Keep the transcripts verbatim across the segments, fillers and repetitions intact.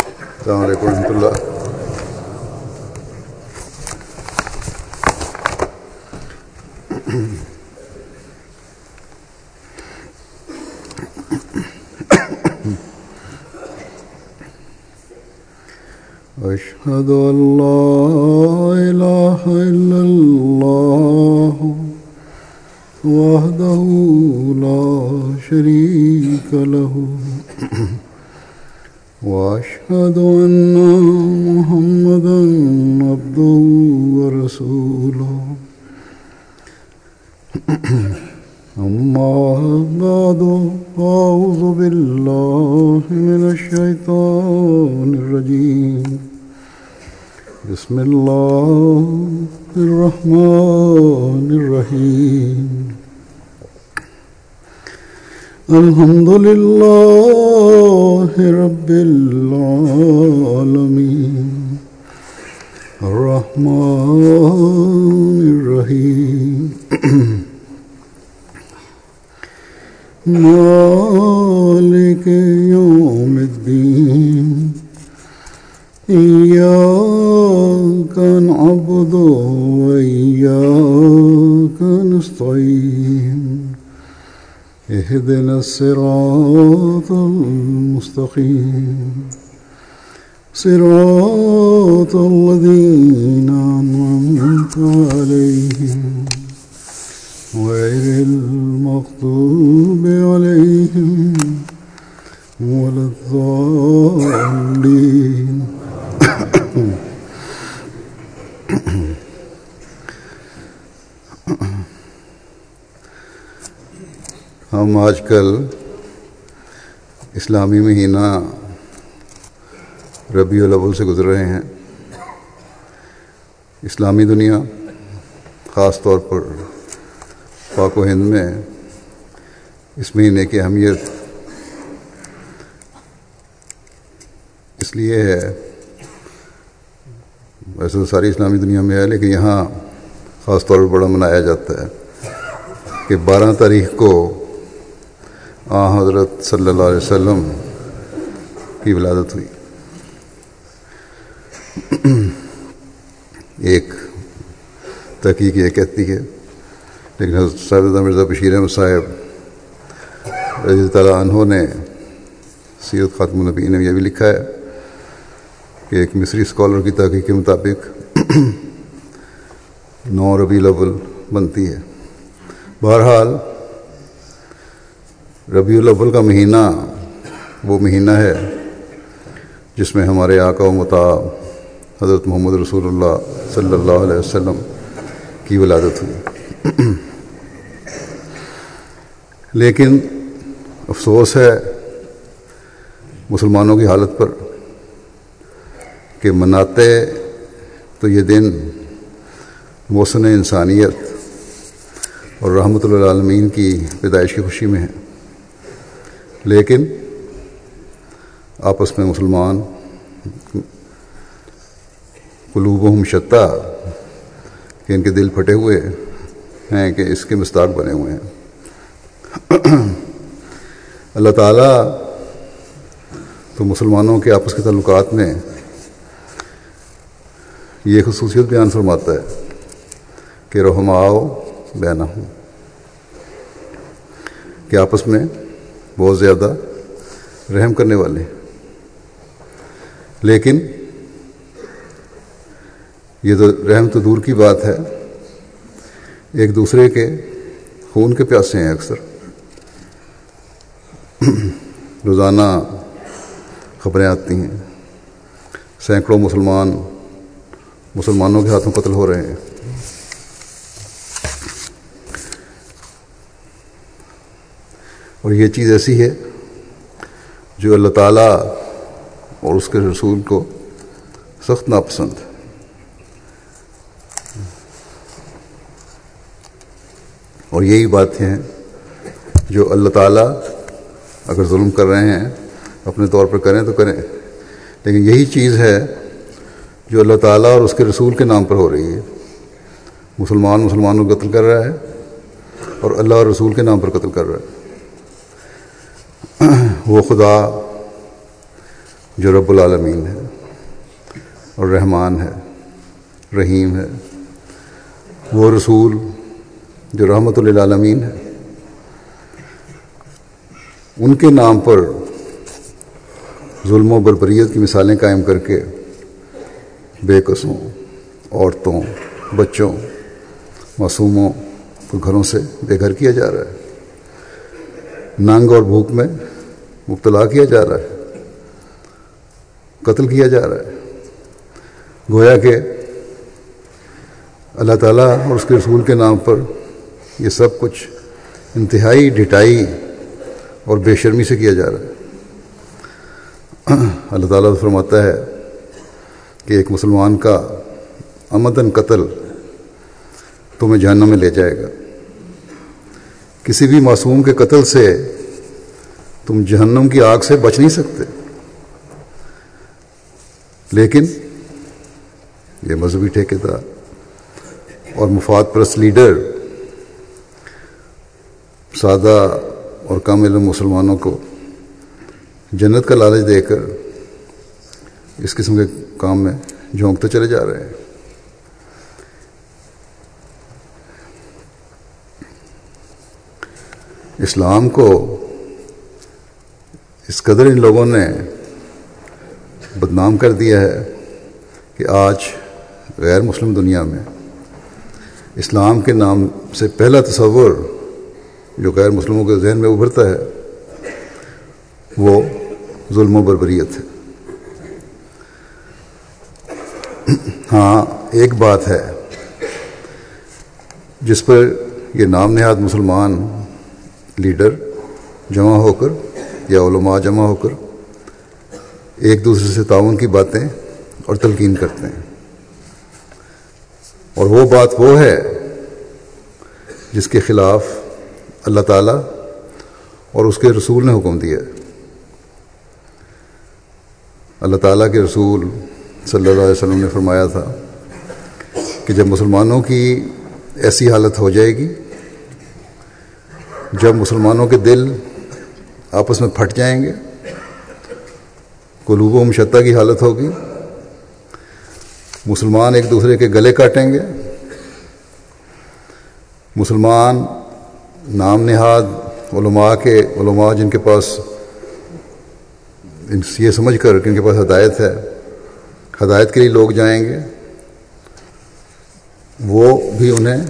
السلام علیکم ورحمۃ اللہ. أشهد أن لا إله إلا الله وحده لا شريك له وأشهد أن محمدا عبده ورسوله أما بعد فأعوذ بالله من الشيطان الرجيم بسم الله الرحمن الرحيم الحمد لله رب العالمين الرحمن الرحيم مالك يوم الدين إياك نعبد وإياك نستعين اهدنا الصراط المستقيم صراط الذين أنعمت عليهم غير المغضوب عليهم ولا الضالين. ہم آج کل اسلامی مہینہ ربیع الاول سے گزر رہے ہیں. اسلامی دنیا خاص طور پر پاک و ہند میں اس مہینے کی اہمیت اس لیے ہے، ویسے تو ساری اسلامی دنیا میں ہے لیکن یہاں خاص طور پر بڑا منایا جاتا ہے کہ بارہ تاریخ کو آن حضرت صلی اللہ علیہ وسلم کی ولادت ہوئی. ایک تحقیق یہ کہتی ہے، لیکن حضرت صاحب مرزا بشیر احمد صاحب رضی اللہ تعالیٰ عنہ نے سیرت خاتم النبیین میں یہ بھی لکھا ہے کہ ایک مصری اسکالر کی تحقیق کے مطابق نو ربیع الاول بنتی ہے. بہرحال ربیع الاول کا مہینہ وہ مہینہ ہے جس میں ہمارے آقا و مطاع حضرت محمد رسول اللہ صلی اللہ علیہ وسلم کی ولادت ہوئی. لیکن افسوس ہے مسلمانوں کی حالت پر کہ مناتے تو یہ دن محسن انسانیت اور رحمت للعالمین کی پیدائش کی خوشی میں ہے، لیکن آپس میں مسلمان قلوبہم شتیٰ کہ ان کے دل پھٹے ہوئے ہیں کہ اس کے مصداق بنے ہوئے ہیں. اللہ تعالیٰ تو مسلمانوں کے آپس کے تعلقات میں یہ خصوصیت بیان فرماتا ہے کہ رحماء بینہم، کہ آپس میں بہت زیادہ رحم کرنے والے. لیکن یہ تو رحم تو دور کی بات ہے، ایک دوسرے کے خون کے پیاسے ہیں. اکثر روزانہ خبریں آتی ہیں سینکڑوں مسلمان مسلمانوں کے ہاتھوں قتل ہو رہے ہیں. اور یہ چیز ایسی ہے جو اللہ تعالیٰ اور اس کے رسول کو سخت ناپسند ہے. اور یہی باتیں ہیں جو اللہ تعالیٰ اگر ظلم کر رہے ہیں اپنے طور پر کریں تو کریں، لیکن یہی چیز ہے جو اللہ تعالیٰ اور اس کے رسول کے نام پر ہو رہی ہے. مسلمان مسلمانوں کو قتل کر رہا ہے اور اللہ اور رسول کے نام پر قتل کر رہا ہے. وہ خدا جو رب العالمین ہے اور رحمان ہے، رحیم ہے، وہ رسول جو رحمت للعالمین ہے، ان کے نام پر ظلم و بربریت کی مثالیں قائم کر کے بے قصوں، عورتوں، بچوں، معصوموں کو گھروں سے بے گھر کیا جا رہا ہے، ننگ اور بھوک میں مبتلا کیا جا رہا ہے، قتل کیا جا رہا ہے، گویا کہ اللہ تعالیٰ اور اس کے رسول کے نام پر یہ سب کچھ انتہائی ڈھٹائی اور بے شرمی سے کیا جا رہا ہے۔ اللہ تعالیٰ فرماتا ہے کہ ایک مسلمان کا عمدن قتل تمہیں جہنم میں لے جائے گا، کسی بھی معصوم کے قتل سے تم جہنم کی آگ سے بچ نہیں سکتے، لیکن یہ مذہبی ٹھیکیدار اور مفاد پرست لیڈر سادہ اور کم علم مسلمانوں کو جنت کا لالچ دے کر اس قسم کے کام میں جھونکتے چلے جا رہے ہیں۔ اسلام کو اس قدر ان لوگوں نے بدنام کر دیا ہے کہ آج غیر مسلم دنیا میں اسلام کے نام سے پہلا تصور جو غیر مسلموں کے ذہن میں ابھرتا ہے وہ ظلم و بربریت ہے۔ ہاں، ایک بات ہے جس پر یہ نام نہاد مسلمان لیڈر جمع ہو کر یا علماء جمع ہو کر ایک دوسرے سے تعاون کی باتیں اور تلقین کرتے ہیں، اور وہ بات وہ ہے جس کے خلاف اللہ تعالیٰ اور اس کے رسول نے حکم دیا ہے۔ اللہ تعالیٰ کے رسول صلی اللہ علیہ وسلم نے فرمایا تھا کہ جب مسلمانوں کی ایسی حالت ہو جائے گی، جب مسلمانوں کے دل آپس میں پھٹ جائیں گے، قلوب و مشتہ کی حالت ہوگی، مسلمان ایک دوسرے کے گلے کاٹیں گے، مسلمان نام نہاد علماء کے علماء جن کے پاس یہ سمجھ کر کہ ان کے پاس ہدایت ہے، ہدایت کے لیے لوگ جائیں گے، وہ بھی انہیں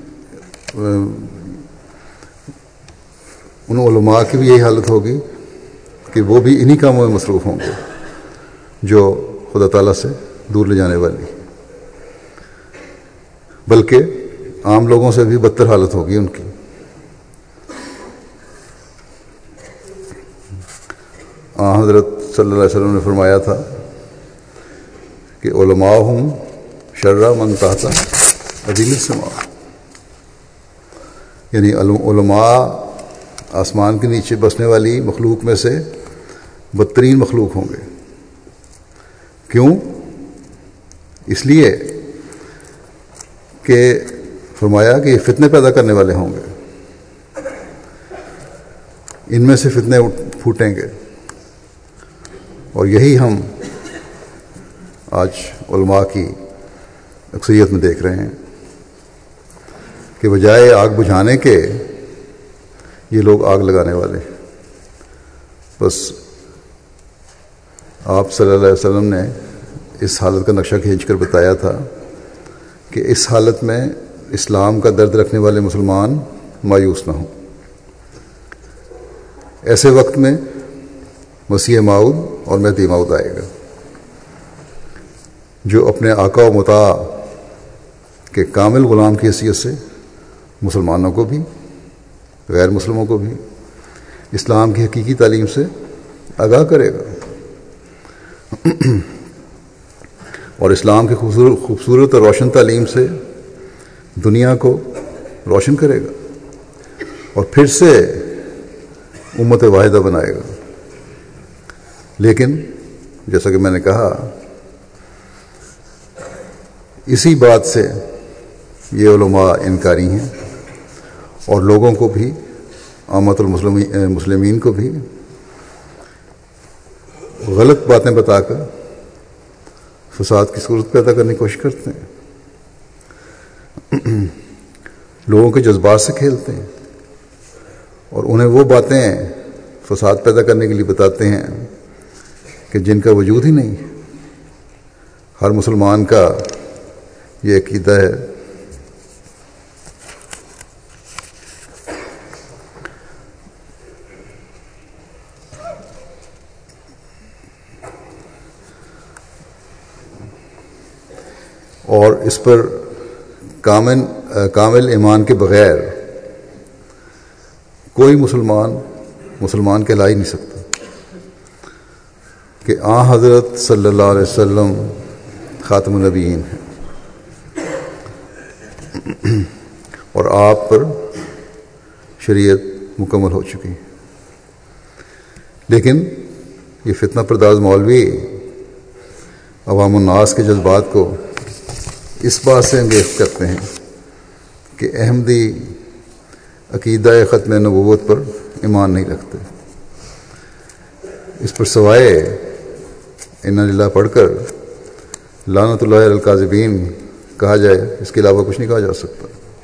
ان علماء کی بھی یہی حالت ہوگی کہ وہ بھی انہی کاموں میں مصروف ہوں گے جو خدا تعالیٰ سے دور لے جانے والی، بلکہ عام لوگوں سے بھی بدتر حالت ہوگی ان کی۔ آن حضرت صلی اللہ علیہ وسلم نے فرمایا تھا کہ علماء ہم شرّ من تحت عدیم السماء، یعنی علماء آسمان کے نیچے بسنے والی مخلوق میں سے بدترین مخلوق ہوں گے۔ کیوں؟ اس لیے کہ فرمایا کہ یہ فتنے پیدا کرنے والے ہوں گے، ان میں سے فتنے پھوٹیں گے، اور یہی ہم آج علماء کی اکثریت میں دیکھ رہے ہیں کہ بجائے آگ بجھانے کے یہ لوگ آگ لگانے والے۔ بس آپ صلی اللہ علیہ وسلم نے اس حالت کا نقشہ کھینچ کر بتایا تھا کہ اس حالت میں اسلام کا درد رکھنے والے مسلمان مایوس نہ ہوں۔ ایسے وقت میں مسیح موعود اور مہدی موعود آئے گا جو اپنے آقا و مطاع کے کامل غلام کی حیثیت سے مسلمانوں کو بھی غیر مسلموں کو بھی اسلام کی حقیقی تعلیم سے آگاہ کرے گا، اور اسلام کی خوبصورت خوبصورت اور روشن تعلیم سے دنیا کو روشن کرے گا، اور پھر سے امت واحدہ بنائے گا۔ لیکن جیسا کہ میں نے کہا، اسی بات سے یہ علماء انکاری ہیں، اور لوگوں کو بھی، عامت المسلمین کو بھی غلط باتیں بتا کر فساد کی صورت پیدا کرنے کی کوشش کرتے ہیں، لوگوں کے جذبات سے کھیلتے ہیں اور انہیں وہ باتیں فساد پیدا کرنے کے لیے بتاتے ہیں کہ جن کا وجود ہی نہیں۔ ہر مسلمان کا یہ عقیدہ ہے اور اس پر کامل کامل ایمان کے بغیر کوئی مسلمان مسلمان کہلا ہی نہیں سکتا کہ آن حضرت صلی اللہ علیہ وسلم خاتم النبیین ہیں اور آپ پر شریعت مکمل ہو چکی ہے۔ لیکن یہ فتنہ پرداز مولوی عوام الناس کے جذبات کو اس بات سے انگیز کرتے ہیں کہ احمدی عقیدہ ختم نبوت پر ایمان نہیں رکھتے، اس پر سوائے انا للہ پڑھ کر لعنت اللہ علی الکاذبین کہا جائے، اس کے علاوہ کچھ نہیں کہا جا سکتا۔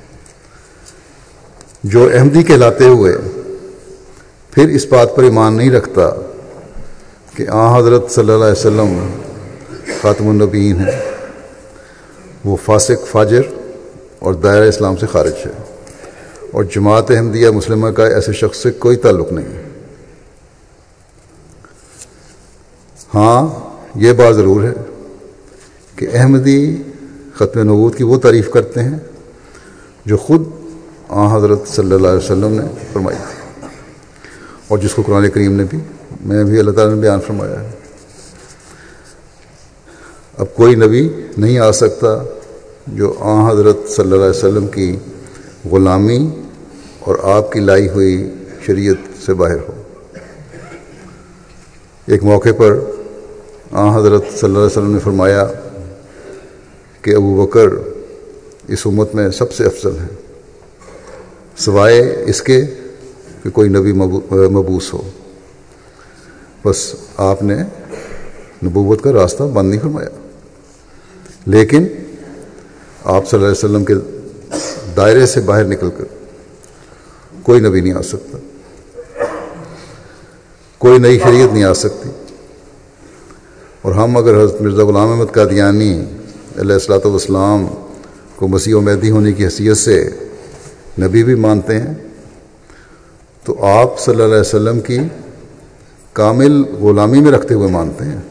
جو احمدی کہلاتے ہوئے پھر اس بات پر ایمان نہیں رکھتا کہ آن حضرت صلی اللہ علیہ وسلم خاتم النبیین ہیں، وہ فاسق فاجر اور دائرہ اسلام سے خارج ہے، اور جماعت احمدیہ مسلمہ کا ایسے شخص سے کوئی تعلق نہیں۔ ہاں یہ بات ضرور ہے کہ احمدی ختم نبوت کی وہ تعریف کرتے ہیں جو خود آن حضرت صلی اللہ علیہ وسلم نے فرمائی تھی اور جس کو قرآن کریم نے بھی میں بھی اللہ تعالیٰ نے بیان فرمایا ہے۔ اب کوئی نبی نہیں آ سکتا جو آن حضرت صلی اللہ علیہ وسلم کی غلامی اور آپ کی لائی ہوئی شریعت سے باہر ہو۔ ایک موقع پر آن حضرت صلی اللہ علیہ وسلم نے فرمایا کہ ابو بکر اس امت میں سب سے افضل ہیں سوائے اس کے کہ کوئی نبی مبعوث ہو۔ بس آپ نے نبوت کا راستہ بند نہیں فرمایا، لیکن آپ صلی اللہ علیہ وسلم کے دائرے سے باہر نکل کر کوئی نبی نہیں آ سکتا، کوئی نئی شریعت نہیں آ سکتی۔ اور ہم اگر حضرت مرزا غلام احمد قادیانی علیہ الصلوۃ والسلام کو مسیح و مہدی ہونے کی حیثیت سے نبی بھی مانتے ہیں تو آپ صلی اللہ علیہ وسلم کی کامل غلامی میں رکھتے ہوئے مانتے ہیں،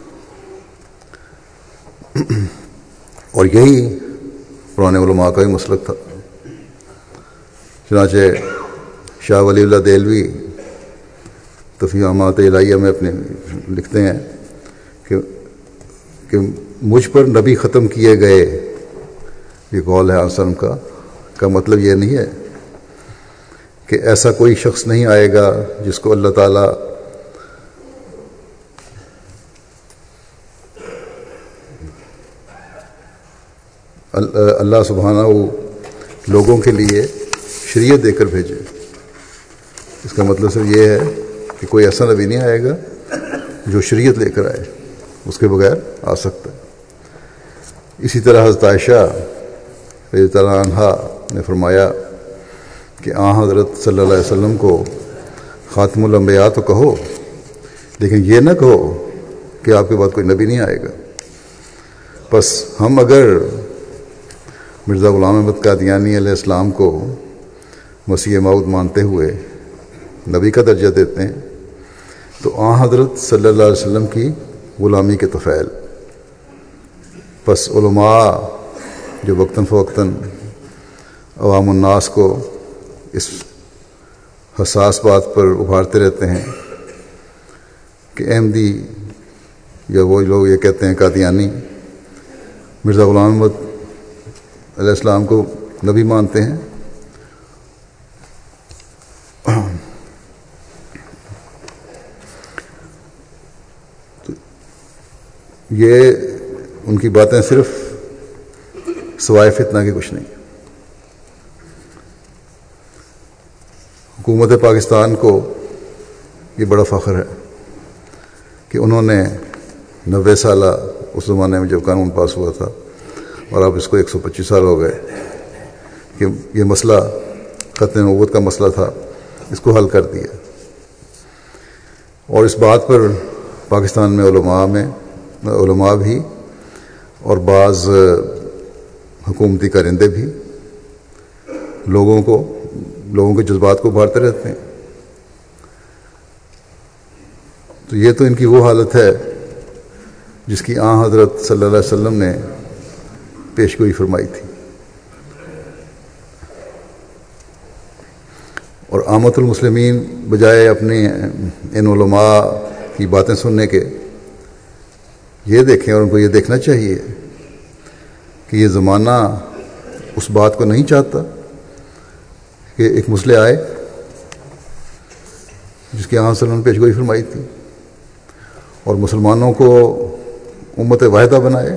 اور یہی پرانے علماء کا ہی مسلک تھا۔ چنانچہ شاہ ولی اللہ دہلوی تفہیمات الہیہ میں اپنے لکھتے ہیں کہ کہ مجھ پر نبی ختم کیے گئے، یہ قول ہے آسلم کا کا مطلب یہ نہیں ہے کہ ایسا کوئی شخص نہیں آئے گا جس کو اللہ تعالیٰ اللہ سبحانہ لوگوں کے لیے شریعت دے کر بھیجے۔ اس کا مطلب صرف یہ ہے کہ کوئی ایسا نبی نہیں آئے گا جو شریعت لے کر آئے، اس کے بغیر آ سکتا ہے۔ اسی طرح حضرت عائشہ رضی اللہ عنہا نے فرمایا کہ آن حضرت صلی اللہ علیہ وسلم کو خاتم الانبیاء تو کہو، لیکن یہ نہ کہو کہ آپ کے بعد کوئی نبی نہیں آئے گا۔ بس ہم اگر مرزا غلام احمد قادیانی علیہ السلام کو مسیح موعود مانتے ہوئے نبی کا درجہ دیتے ہیں تو آن حضرت صلی اللہ علیہ وسلم کی غلامی کے طفیل۔ بس علماء جو وقتاً فوقتاً عوام الناس کو اس حساس بات پر ابھارتے رہتے ہیں کہ احمدی یا وہ لوگ یہ کہتے ہیں قادیانی مرزا غلام احمد علیہ السلام کو نبی مانتے ہیں، تو یہ ان کی باتیں صرف سوائے فتنہ کے کچھ نہیں۔ حکومت پاکستان کو یہ بڑا فخر ہے کہ انہوں نے نوے سالہ اس زمانے میں جب قانون پاس ہوا تھا اور اب اس کو ایک سو پچیس سال ہو گئے کہ یہ مسئلہ ختم نبوت کا مسئلہ تھا، اس کو حل کر دیا. اور اس بات پر پاکستان میں علماء میں علماء بھی اور بعض حکومتی کارندے بھی لوگوں کو لوگوں کے جذبات کو ابھارتے رہتے ہیں. تو یہ تو ان کی وہ حالت ہے جس کی آن حضرت صلی اللہ علیہ وسلم نے پیش گوئی فرمائی تھی. اور عامت المسلمین بجائے اپنے ان علماء کی باتیں سننے کے یہ دیکھیں، اور ان کو یہ دیکھنا چاہیے کہ یہ زمانہ اس بات کو نہیں چاہتا کہ ایک مسئلہ آئے جس کی آن صلی اللہ علیہ وسلم نے پیش گوئی فرمائی تھی اور مسلمانوں کو امت واحدہ بنائے.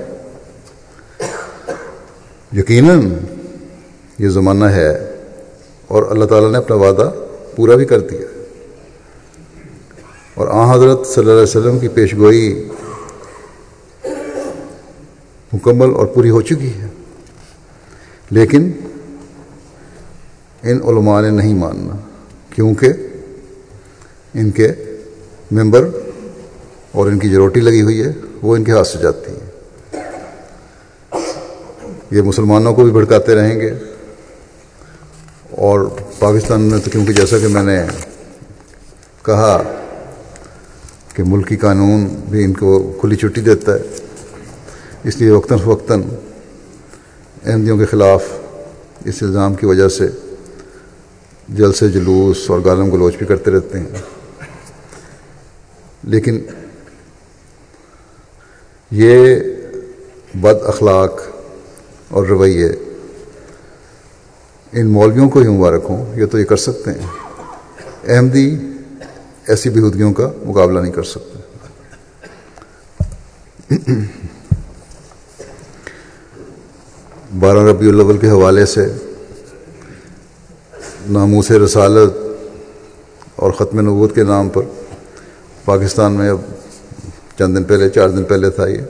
یقیناً یہ زمانہ ہے اور اللہ تعالیٰ نے اپنا وعدہ پورا بھی کر دیا اور آن حضرت صلی اللہ علیہ وسلم کی پیش گوئی مکمل اور پوری ہو چکی ہے. لیکن ان علماء نے نہیں ماننا، کیونکہ ان کے ممبر اور ان کی جو روٹی لگی ہوئی ہے وہ ان کے ہاتھ سے جاتی ہے. یہ مسلمانوں کو بھی بھڑکاتے رہیں گے اور پاکستان میں تو کیونکہ جیسا کہ میں نے کہا کہ ملکی قانون بھی ان کو کھلی چھٹی دیتا ہے، اس لیے وقتاً فوقتاً احمدیوں کے خلاف اس الزام کی وجہ سے جلسے جلوس اور گالم گلوچ بھی کرتے رہتے ہیں. لیکن یہ بد اخلاق اور رویے ان مولویوں کو ہی مبارک ہوں، یہ تو یہ کر سکتے ہیں. احمدی ایسی بےہودگیوں کا مقابلہ نہیں کر سکتے. بارہ ربیع الاول کے حوالے سے ناموس رسالت اور ختم نبوت کے نام پر پاکستان میں اب چند دن پہلے چار دن پہلے تھا یہ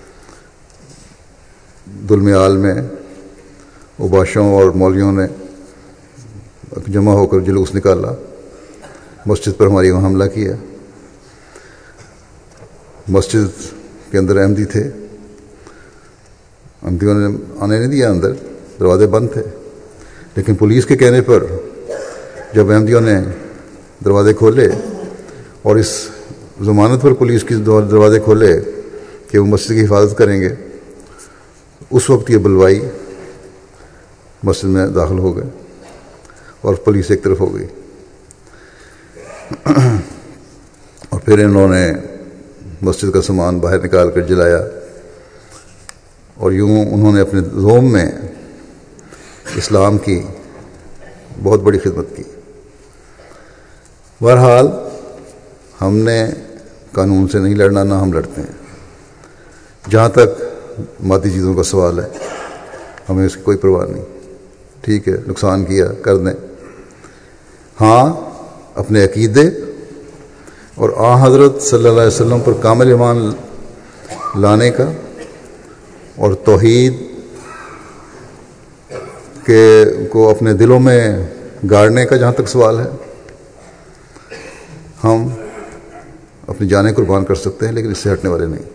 دلمیال میں اوباشوں اور مولویوں نے جمع ہو کر جلوس نکالا، مسجد پر ہماری وہاں حملہ کیا. مسجد کے اندر احمدی تھے، احمدیوں نے آنے نہیں دیا، اندر دروازے بند تھے. لیکن پولیس کے کہنے پر جب احمدیوں نے دروازے کھولے اور اس ضمانت پر پولیس کی دروازے کھولے کہ وہ مسجد کی حفاظت کریں گے، اس وقت یہ بلوائی مسجد میں داخل ہو گئے اور پولیس ایک طرف ہو گئی. اور پھر انہوں نے مسجد کا سامان باہر نکال کر جلایا اور یوں انہوں نے اپنے زوم میں اسلام کی بہت بڑی خدمت کی. بہرحال ہم نے قانون سے نہیں لڑنا، نہ ہم لڑتے ہیں. جہاں تک مادی چیزوں کا سوال ہے ہمیں اس کی کوئی پرواہ نہیں. ٹھیک ہے، نقصان کیا کر دیں. ہاں، اپنے عقیدے اور آن حضرت صلی اللہ علیہ وسلم پر کامل ایمان لانے کا اور توحید کے کو اپنے دلوں میں گاڑنے کا جہاں تک سوال ہے ہم اپنی جانیں قربان کر سکتے ہیں، لیکن اس سے ہٹنے والے نہیں.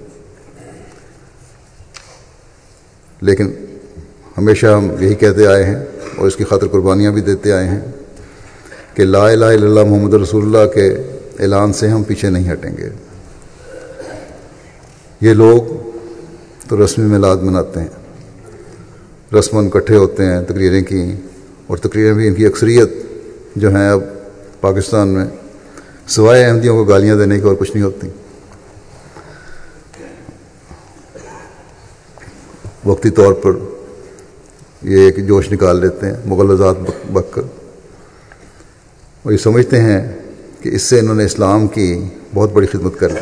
لیکن ہمیشہ ہم یہی کہتے آئے ہیں اور اس کی خاطر قربانیاں بھی دیتے آئے ہیں کہ لا الہ الا اللہ محمد رسول اللہ کے اعلان سے ہم پیچھے نہیں ہٹیں گے. یہ لوگ تو رسمی میلاد مناتے ہیں، رسماً اکٹھے ہوتے ہیں تقریریں کی، اور تقریریں بھی ان کی اکثریت جو ہیں اب پاکستان میں سوائے احمدیوں کو گالیاں دینے کی اور کچھ نہیں ہوتی. وقتی طور پر یہ ایک جوش نکال لیتے ہیں مغلظات بک کر، اور یہ سمجھتے ہیں کہ اس سے انہوں نے اسلام کی بہت بڑی خدمت کر لی.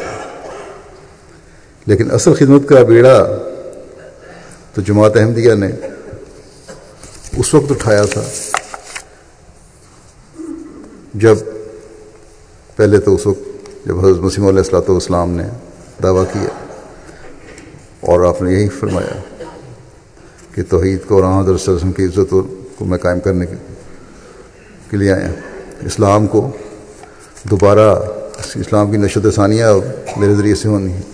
لیکن اصل خدمت کا بیڑا تو جماعت احمدیہ نے اس وقت اٹھایا تھا جب پہلے تو اس وقت جب حضرت مسیح علیہ الصلوۃ والسلام نے دعویٰ کیا، اور آپ نے یہی فرمایا کہ توحید کو اور حضرت صلی اللہ علیہ وسلم کی عزت کو میں قائم کرنے کے لیے آیا، اسلام کو دوبارہ، اسلام کی نشت ثانیہ میرے ذریعے سے ہونی ہے۔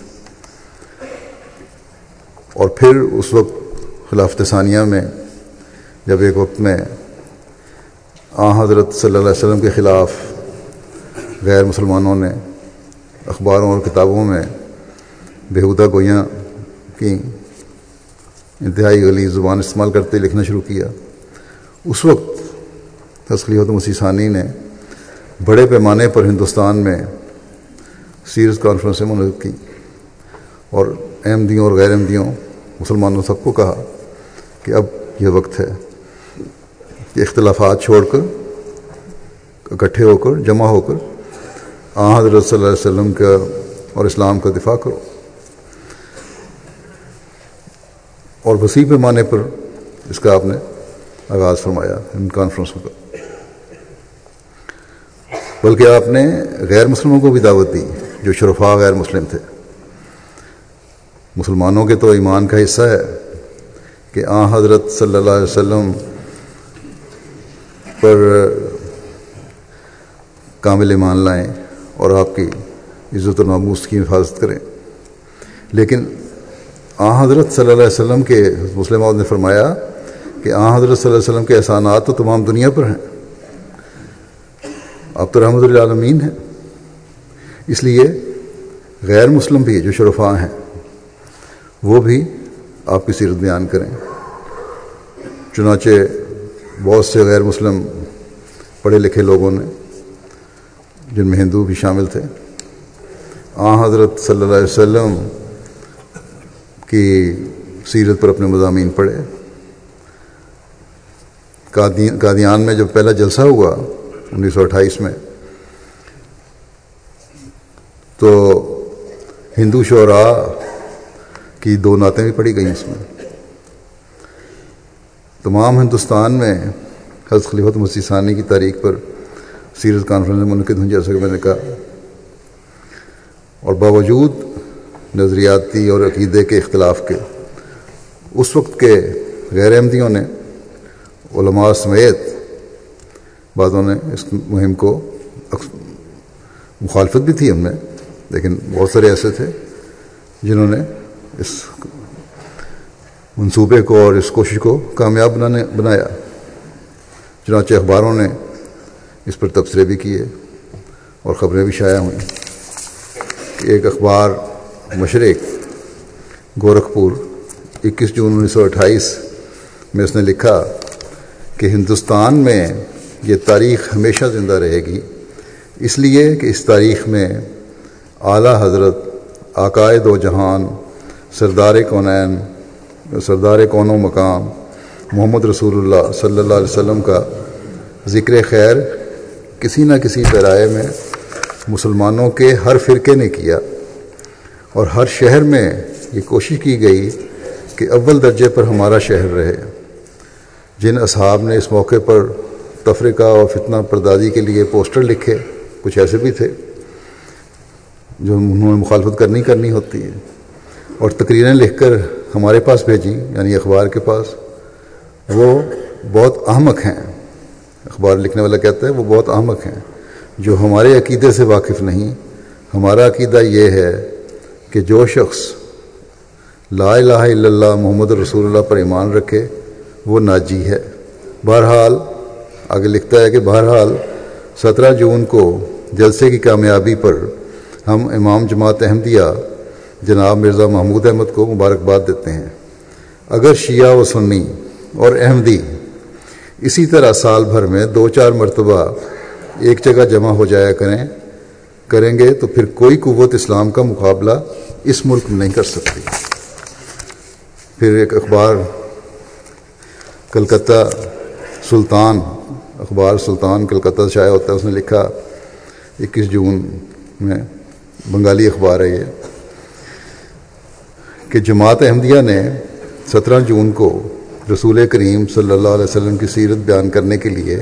اور پھر اس وقت خلافت ثانیہ میں جب ایک وقت میں آن حضرت صلی اللہ علیہ وسلم کے خلاف غیر مسلمانوں نے اخباروں اور کتابوں میں بےہودہ گویاں کی، انتہائی غلیظ زبان استعمال کرتے لکھنا شروع کیا، اس وقت حضرت خلیفۃ مسیح ثانی نے بڑے پیمانے پر ہندوستان میں سیریز کانفرنسیں منعقد کی اور احمدیوں اور غیر احمدیوں مسلمانوں سب کو کہا کہ اب یہ وقت ہے کہ اختلافات چھوڑ کر اکٹھے ہو کر جمع ہو کر آن حضرت صلی اللہ علیہ وسلم کا اور اسلام کا دفاع کرو، اور وسیع پیمانے پر اس کا آپ نے آغاز فرمایا ان کانفرنسوں کا۔ بلکہ آپ نے غیر مسلموں کو بھی دعوت دی جو شرفاء غیر مسلم تھے۔ مسلمانوں کے تو ایمان کا حصہ ہے کہ آن حضرت صلی اللہ علیہ وسلم پر کامل ایمان لائیں اور آپ کی عزت و ناموس کی حفاظت کریں، لیکن آن حضرت صلی اللہ علیہ وسلم کے مسلمات نے فرمایا کہ آن حضرت صلی اللہ علیہ وسلم کے احسانات تو تمام دنیا پر ہیں، آپ تو رحمت للعالمین ہیں، اس لیے غیر مسلم بھی جو شرفاء ہیں وہ بھی آپ کی سیرت بیان کریں۔ چنانچہ بہت سے غیر مسلم پڑھے لکھے لوگوں نے، جن میں ہندو بھی شامل تھے، آن حضرت صلی اللہ علیہ وسلم کی سیرت پر اپنے مضامین پڑھے۔ قادیان میں جب پہلا جلسہ ہوا انیس سو اٹھائیس میں، تو ہندو شعراء کی دو نعتیں بھی پڑھی گئیں اس میں۔ تمام ہندوستان میں حضرت خلیفۃ مسیح ثانی کی تاریخ پر سیرت کانفرنس منعقد ہوئی، جیسا کہ میں نے کہا، اور باوجود نظریاتی اور عقیدے کے اختلاف کے اس وقت کے غیر احمدیوں نے، علماء سمیت بعضوں نے اس مہم کو، مخالفت بھی تھی ہم میں، لیکن بہت سارے ایسے تھے جنہوں نے اس منصوبے کو اور اس کوشش کو کامیاب بنانے بنایا۔ چنانچہ اخباروں نے اس پر تبصرے بھی کیے اور خبریں بھی شائع ہوئیں کہ ایک اخبار مشرق گورکھپور اکیس جون انیس سو اٹھائیس میں اس نے لکھا کہ ہندوستان میں یہ تاریخ ہمیشہ زندہ رہے گی، اس لیے کہ اس تاریخ میں اعلیٰ حضرت آقائے دو جہان سردار کونین سردار کون و مقام محمد رسول اللہ صلی اللہ علیہ وسلم کا ذکر خیر کسی نہ کسی پیرائے میں مسلمانوں کے ہر فرقے نے کیا، اور ہر شہر میں یہ کوشش کی گئی کہ اول درجے پر ہمارا شہر رہے۔ جن اصحاب نے اس موقع پر تفرقہ اور فتنہ پردازی کے لیے پوسٹر لکھے، کچھ ایسے بھی تھے جو انہوں نے مخالفت کرنی کرنی ہوتی ہے، اور تقریریں لکھ کر ہمارے پاس بھیجی، یعنی اخبار کے پاس، وہ بہت احمق ہیں۔ اخبار لکھنے والا کہتا ہے وہ بہت احمق ہیں جو ہمارے عقیدے سے واقف نہیں۔ ہمارا عقیدہ یہ ہے کہ جو شخص لا الہ الا اللہ محمد رسول اللہ پر ایمان رکھے وہ ناجی ہے۔ بہرحال آگے لکھتا ہے کہ بہرحال سترہ جون کو جلسے کی کامیابی پر ہم امام جماعت احمدیہ جناب مرزا محمود احمد کو مبارکباد دیتے ہیں۔ اگر شیعہ و سنی اور احمدی اسی طرح سال بھر میں دو چار مرتبہ ایک جگہ جمع ہو جایا کریں کریں گے تو پھر کوئی قوت اسلام کا مقابلہ اس ملک میں نہیں کر سکتی۔ پھر ایک اخبار کلکتہ سلطان اخبار سلطان کلکتہ سے شائع ہوتا ہے، اس نے لکھا اکیس جون میں، بنگالی اخبار ہے یہ، کہ جماعت احمدیہ نے سترہ جون کو رسول کریم صلی اللہ علیہ وسلم کی سیرت بیان کرنے کے لیے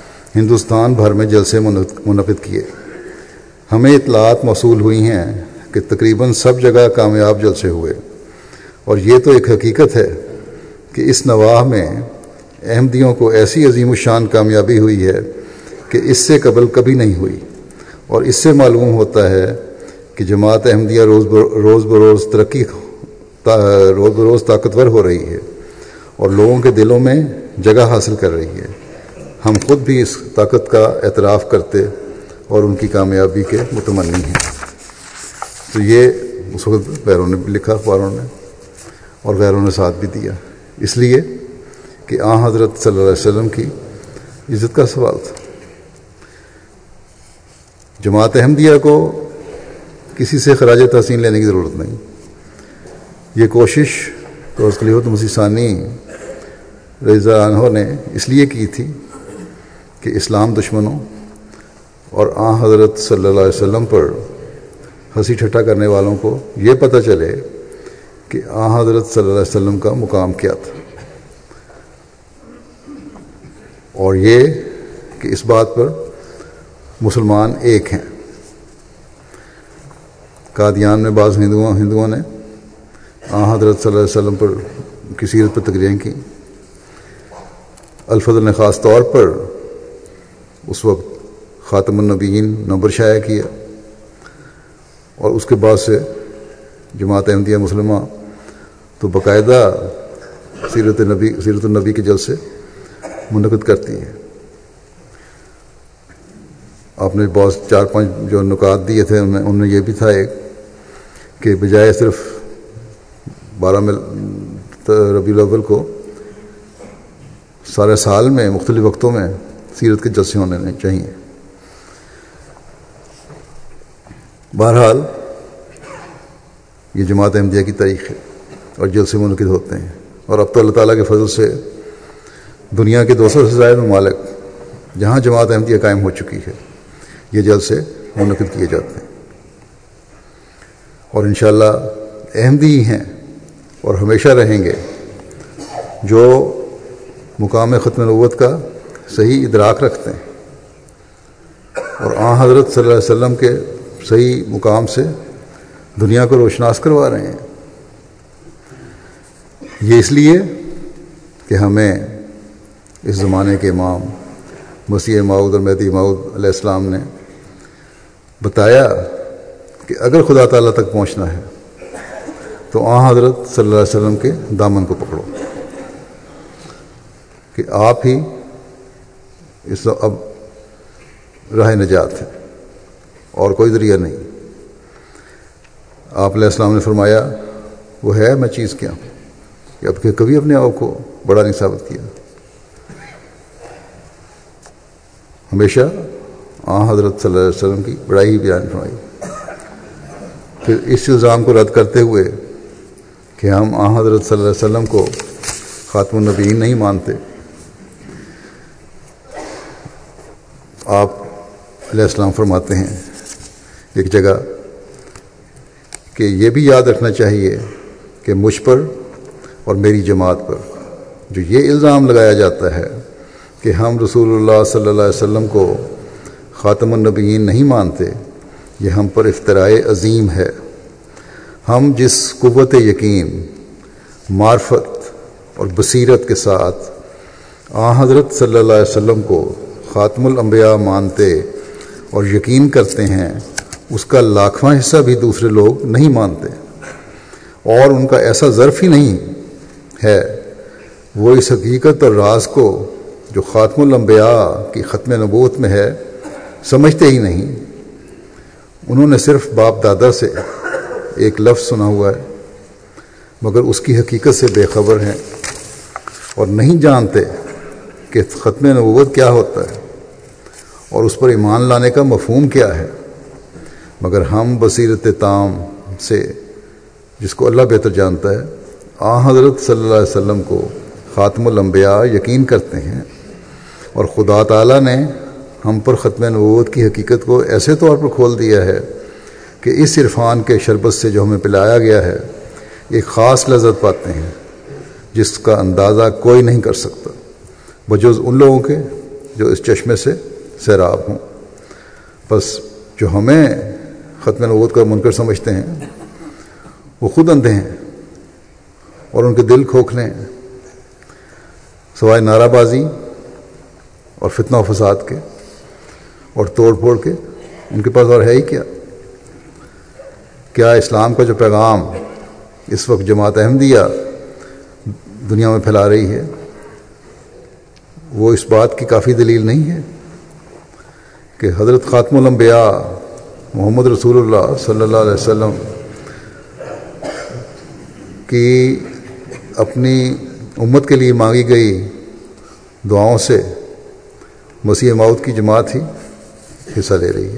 ہندوستان بھر میں جلسے منعقد کیے۔ ہمیں اطلاعات موصول ہوئی ہیں کہ تقریباً سب جگہ کامیاب جلسے ہوئے، اور یہ تو ایک حقیقت ہے کہ اس نواح میں احمدیوں کو ایسی عظیم الشان کامیابی ہوئی ہے کہ اس سے قبل کبھی نہیں ہوئی، اور اس سے معلوم ہوتا ہے کہ جماعت احمدیہ روز بروز بروز ترقی روز بروز طاقتور ہو رہی ہے اور لوگوں کے دلوں میں جگہ حاصل کر رہی ہے۔ ہم خود بھی اس طاقت کا اعتراف کرتے اور ان کی کامیابی کے متمنی ہیں۔ تو یہ اس وقت غیروں نے بھی لکھا، اخباروں نے اور غیروں نے ساتھ بھی دیا، اس لیے کہ آن حضرت صلی اللہ علیہ وسلم کی عزت کا سوال تھا۔ جماعت احمدیہ کو کسی سے خراج تحسین لینے کی ضرورت نہیں۔ یہ کوشش تو خلیفۃ مسیح ثانی رضی اللہ عنہ نے اس لیے کی تھی کہ اسلام دشمنوں اور آن حضرت صلی اللہ علیہ وسلم پر ہنسی ٹھٹا کرنے والوں کو یہ پتہ چلے کہ آن حضرت صلی اللہ علیہ وسلم کا مقام کیا تھا، اور یہ کہ اس بات پر مسلمان ایک ہیں۔ قادیان میں بعض ہندوؤں ہندوؤں نے آن حضرت صلی اللہ علیہ وسلم پر کی سیرت پر تقریریں کی۔ الفضل نے خاص طور پر اس وقت خاتم النبیین نمبر شائع کیا، اور اس کے بعد سے جماعت احمدیہ مسلمہ تو باقاعدہ سیرت نبی سیرت النبی کے جلسے منعقد کرتی ہے۔ آپ نے بہت چار پانچ جو نکات دیے تھے ان میں ان میں یہ بھی تھا ایک کہ بجائے صرف بارہ ربیع الاول کو سارے سال میں مختلف وقتوں میں سیرت کے جلسے ہونے چاہیے۔ بہرحال یہ جماعت احمدیہ کی تاریخ ہے اور جلسے منعقد ہوتے ہیں، اور اب تو اللہ تعالیٰ کے فضل سے دنیا کے دو سو سے زائد ممالک جہاں جماعت احمدیہ قائم ہو چکی ہے یہ جلسے منعقد کیے جاتے ہیں، اور انشاءاللہ احمدی ہی ہیں اور ہمیشہ رہیں گے جو مقام ختم نبوت کا صحیح ادراک رکھتے ہیں اور آن حضرت صلی اللہ علیہ وسلم کے صحیح مقام سے دنیا کو روشناس کروا رہے ہیں۔ یہ اس لیے کہ ہمیں اس زمانے کے امام مسیح موعود اور مہدی موعود علیہ السلام نے بتایا کہ اگر خدا تعالیٰ تک پہنچنا ہے تو آن حضرت صلی اللہ علیہ وسلم کے دامن کو پکڑو، کہ آپ ہی اس اب راہ نجات ہے اور کوئی ذریعہ نہیں۔ آپ علیہ السلام نے فرمایا وہ ہے میں چیز کیا کہ اب کہ کبھی اپنے آپ کو بڑا نہیں ثابت کیا، ہمیشہ آن حضرت صلی اللہ علیہ وسلم کی بڑائی ہی بیان فرمائی۔ پھر اس الزام کو رد کرتے ہوئے کہ ہم آن حضرت صلی اللہ علیہ وسلم کو خاتم النبیین نہیں مانتے، آپ علیہ السلام فرماتے ہیں ایک جگہ کہ یہ بھی یاد رکھنا چاہیے کہ مجھ پر اور میری جماعت پر جو یہ الزام لگایا جاتا ہے کہ ہم رسول اللہ صلی اللہ علیہ وسلم کو خاتم النبیین نہیں مانتے، یہ ہم پر افتراء عظیم ہے۔ ہم جس قوت یقین، معرفت اور بصیرت کے ساتھ آن حضرت صلی اللہ علیہ وسلم کو خاتم الانبیاء مانتے اور یقین کرتے ہیں اس کا لاکھواں حصہ بھی دوسرے لوگ نہیں مانتے، اور ان کا ایسا ظرف ہی نہیں ہے وہ اس حقیقت اور راز کو جو خاتم الانبیاء کی ختم نبوت میں ہے سمجھتے ہی نہیں۔ انہوں نے صرف باپ دادا سے ایک لفظ سنا ہوا ہے مگر اس کی حقیقت سے بے خبر ہیں اور نہیں جانتے کہ ختم نبوت کیا ہوتا ہے اور اس پر ایمان لانے کا مفہوم کیا ہے، مگر ہم بصیرت تام سے، جس کو اللہ بہتر جانتا ہے، آن حضرت صلی اللہ علیہ وسلم کو خاتم الانبیاء یقین کرتے ہیں، اور خدا تعالیٰ نے ہم پر ختم نبوت کی حقیقت کو ایسے طور پر کھول دیا ہے کہ اس عرفان کے شربت سے جو ہمیں پلایا گیا ہے ایک خاص لذت پاتے ہیں جس کا اندازہ کوئی نہیں کر سکتا بجز ان لوگوں کے جو اس چشمے سے سیراب ہوں۔ بس جو ہمیں ختم نبوت کا منکر سمجھتے ہیں وہ خود اندھے ہیں اور ان کے دل کھوکھلے ہیں، سوائے نعرہ بازی اور فتنہ و فساد کے اور توڑ پھوڑ کے ان کے پاس اور ہے ہی کیا؟ کیا اسلام کا جو پیغام اس وقت جماعت احمدیہ دنیا میں پھیلا رہی ہے وہ اس بات کی کافی دلیل نہیں ہے کہ حضرت خاتم الانبیاء محمد رسول اللہ صلی اللہ علیہ وسلم کی اپنی امت کے لیے مانگی گئی دعاؤں سے مسیح موعود کی جماعت ہی حصہ لے رہی ہے؟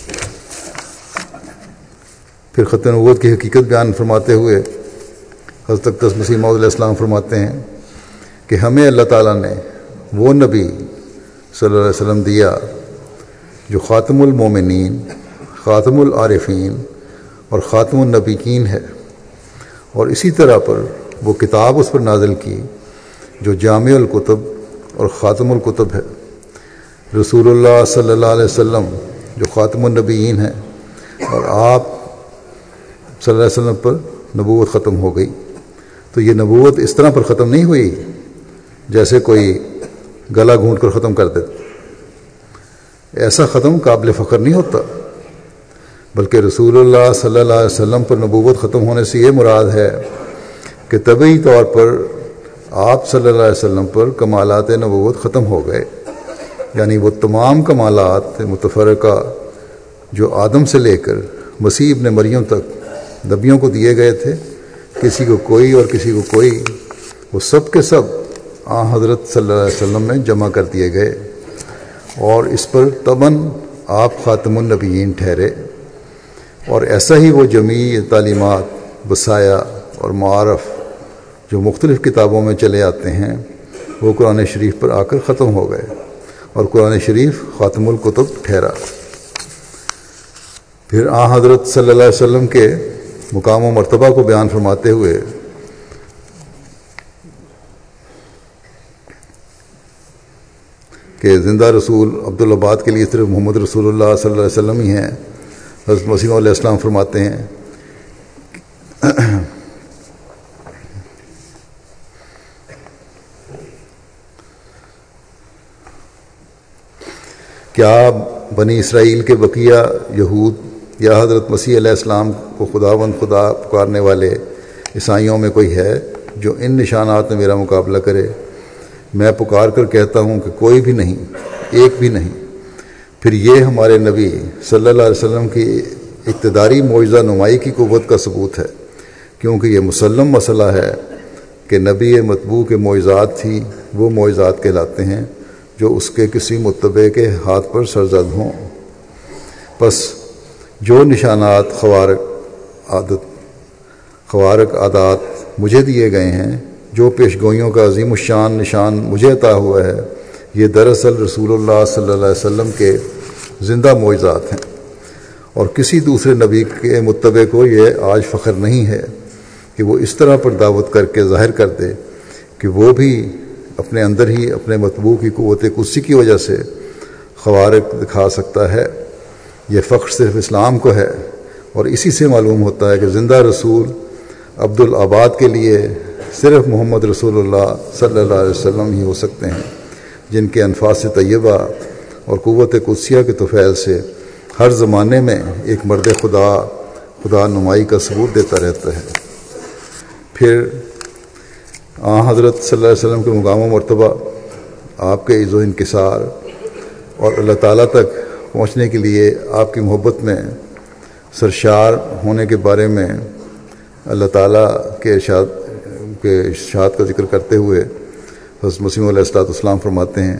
پھر ختم نبوت کی حقیقت بیان فرماتے ہوئے حضرت اقدس مسیح موعود علیہ السلام فرماتے ہیں کہ ہمیں اللہ تعالیٰ نے وہ نبی صلی اللہ علیہ وسلم دیا جو خاتم المومنین، خاتم العارفین اور خاتم النبیین ہے، اور اسی طرح پر وہ کتاب اس پر نازل کی جو جامع الکتب اور خاتم الکتب ہے، رسول اللہ صلی اللہ علیہ وسلم جو خاتم النبیین ہیں، اور آپ صلی اللہ علیہ وسلم پر نبوت ختم ہو گئی۔ تو یہ نبوت اس طرح پر ختم نہیں ہوئی جیسے کوئی گلا گھونٹ کر ختم کر دیتا، ایسا ختم قابل فخر نہیں ہوتا، بلکہ رسول اللہ صلی اللہ علیہ وسلم پر نبوت ختم ہونے سے یہ مراد ہے کہ طبعی طور پر آپ صلی اللہ علیہ وسلم پر کمالات نبوت ختم ہو گئے، یعنی وہ تمام کمالات متفرقہ جو آدم سے لے کر مسیح ابن مریم تک نبیوں کو دیے گئے تھے، کسی کو کوئی اور کسی کو کوئی، وہ سب کے سب آ حضرت صلی اللہ علیہ وسلم میں جمع کر دیے گئے، اور اس پر تباً آپ خاتم النبیین ٹھہرے۔ اور ایسا ہی وہ جمیع تعلیمات، وصایا اور معارف جو مختلف کتابوں میں چلے آتے ہیں وہ قرآن شریف پر آ کر ختم ہو گئے، اور قرآن شریف خاتم الکتب ٹھہرا۔ پھر آ حضرت صلی اللہ علیہ وسلم کے مقام و مرتبہ کو بیان فرماتے ہوئے کہ زندہ رسول عبدالعباد کے لیے صرف محمد رسول اللہ صلی اللہ علیہ وسلم ہی ہیں، حضرت مسیح علیہ السلام فرماتے ہیں کیا بنی اسرائیل کے بقیہ یہود یا حضرت مسیح علیہ السلام کو خداوند خدا پکارنے والے عیسائیوں میں کوئی ہے جو ان نشانات میں میرا مقابلہ کرے؟ میں پکار کر کہتا ہوں کہ کوئی بھی نہیں، ایک بھی نہیں۔ پھر یہ ہمارے نبی صلی اللہ علیہ وسلم کی اقتداری معجزہ نمائی کی قوت کا ثبوت ہے، کیونکہ یہ مسلم مسئلہ ہے کہ نبی مطبوع کے معجزات ہی وہ معجزات کہلاتے ہیں جو اس کے کسی متبع کے ہاتھ پر سرزد ہوں۔ پس جو نشانات خوارق عادت خوارق عادات مجھے دیے گئے ہیں، جو پیش گوئیوں کا عظیم الشان نشان مجھے عطا ہوا ہے، یہ دراصل رسول اللہ صلی اللہ علیہ وسلم کے زندہ معجزات ہیں، اور کسی دوسرے نبی کے متبع کو یہ آج فخر نہیں ہے کہ وہ اس طرح پر دعوت کر کے ظاہر کر دے کہ وہ بھی اپنے اندر ہی اپنے مطبوع کی قوت قدسی کی وجہ سے خوارق دکھا سکتا ہے۔ یہ فخر صرف اسلام کو ہے، اور اسی سے معلوم ہوتا ہے کہ زندہ رسول عبدالعباد کے لیے صرف محمد رسول اللہ صلی اللہ علیہ وسلم ہی ہو سکتے ہیں، جن کے انفاس طیبہ اور قوت قدسیہ کے طفیل سے ہر زمانے میں ایک مرد خدا خدا نمائی کا ثبوت دیتا رہتا ہے۔ پھر آن حضرت صلی اللہ علیہ وسلم کے مقام و مرتبہ، آپ کے عز و انکسار اور اللہ تعالیٰ تک پہنچنے کے لیے آپ کی محبت میں سرشار ہونے کے بارے میں اللہ تعالیٰ کے ارشاد کے ارشاد کا ذکر کرتے ہوئے حضرت مسیح علیہ السلام فرماتے ہیں